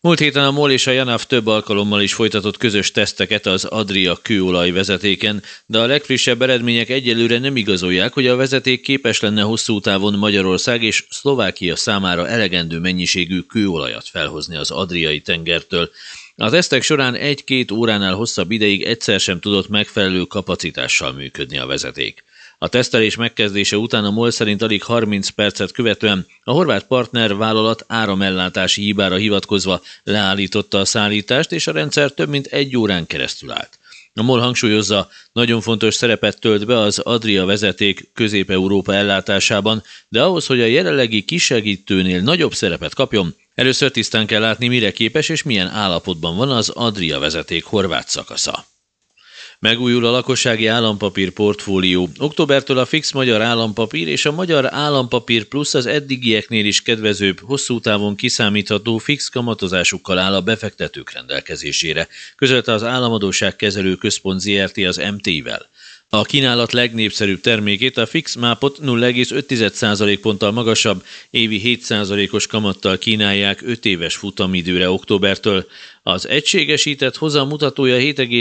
Múlt héten a MOL és a JANAF több alkalommal is folytatott közös teszteket az Adria kőolaj vezetéken, de a legfrissebb eredmények egyelőre nem igazolják, hogy a vezeték képes lenne hosszú távon Magyarország és Szlovákia számára elegendő mennyiségű kőolajat felhozni az Adriai tengertől. A tesztek során 1-2 óránál hosszabb ideig egyszer sem tudott megfelelő kapacitással működni a vezeték. A tesztelés megkezdése után a MOL szerint alig 30 percet követően a horvát partnervállalat áramellátási hibára hivatkozva leállította a szállítást, és a rendszer több mint 1 órán keresztül állt. A MOL hangsúlyozza, nagyon fontos szerepet tölt be az Adria vezeték Közép-Európa ellátásában, de ahhoz, hogy a jelenlegi kisegítőnél nagyobb szerepet kapjon, először tisztán kell látni, mire képes és milyen állapotban van az Adria vezeték horvát szakasza. Megújul a lakossági állampapír portfólió. Októbertől a fix magyar állampapír és a magyar állampapír plusz az eddigieknél is kedvezőbb, hosszú távon kiszámítható fix kamatozásukkal áll a befektetők rendelkezésére, közölte az Államadósságkezelő Központ Zrt. Az MT-vel. A kínálat legnépszerűbb termékét, a fix mápot 0,5% ponttal magasabb, évi 7%-os kamattal kínálják 5 éves futamidőre októbertől. Az egységesített hozam mutatója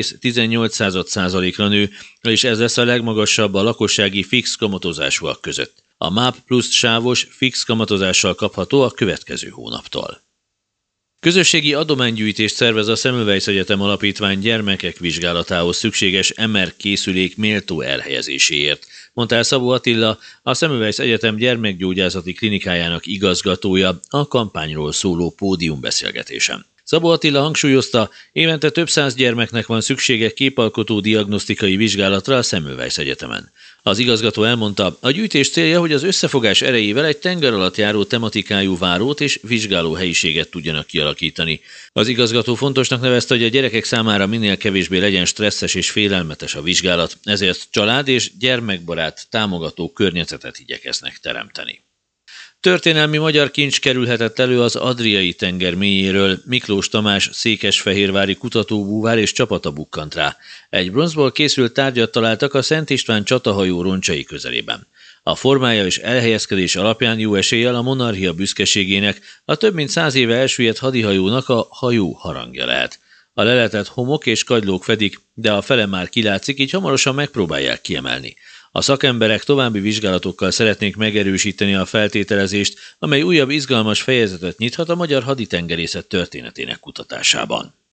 7,18%-ra nő, és ez lesz a legmagasabb a lakossági fix kamatozásúak között. A MÁP plusz sávos fix kamatozással kapható a következő hónaptól. Közösségi adománygyűjtést szervez a Semmelweis Egyetem Alapítvány gyermekek vizsgálatához szükséges MR készülék méltó elhelyezéséért, mondta el Szabó Attila, a Semmelweis Egyetem gyermekgyógyászati klinikájának igazgatója a kampányról szóló pódiumbeszélgetésen. Szabó Attila hangsúlyozta, évente több száz gyermeknek van szüksége képalkotó diagnosztikai vizsgálatra a Semmelweis Egyetemen. Az igazgató elmondta, a gyűjtés célja, hogy az összefogás erejével egy tenger alatt járó tematikájú várót és vizsgáló helyiséget tudjanak kialakítani. Az igazgató fontosnak nevezte, hogy a gyerekek számára minél kevésbé legyen stresszes és félelmetes a vizsgálat, ezért család- és gyermekbarát támogató környezetet igyekeznek teremteni. Történelmi magyar kincs kerülhetett elő az Adriai tenger mélyéről. Miklós Tamás székesfehérvári kutatóbúvár és csapata bukkant rá. Egy bronzból készült tárgyat találtak a Szent István csatahajó roncsai közelében. A formája és elhelyezkedés alapján jó eséllyel a monarchia büszkeségének, a több mint 100 éve elsüllyedt hadihajónak a hajó harangja lehet. A leletet homok és kagylók fedik, de a fele már kilátszik, így hamarosan megpróbálják kiemelni. A szakemberek további vizsgálatokkal szeretnék megerősíteni a feltételezést, amely újabb izgalmas fejezetet nyithat a magyar haditengerészet történetének kutatásában.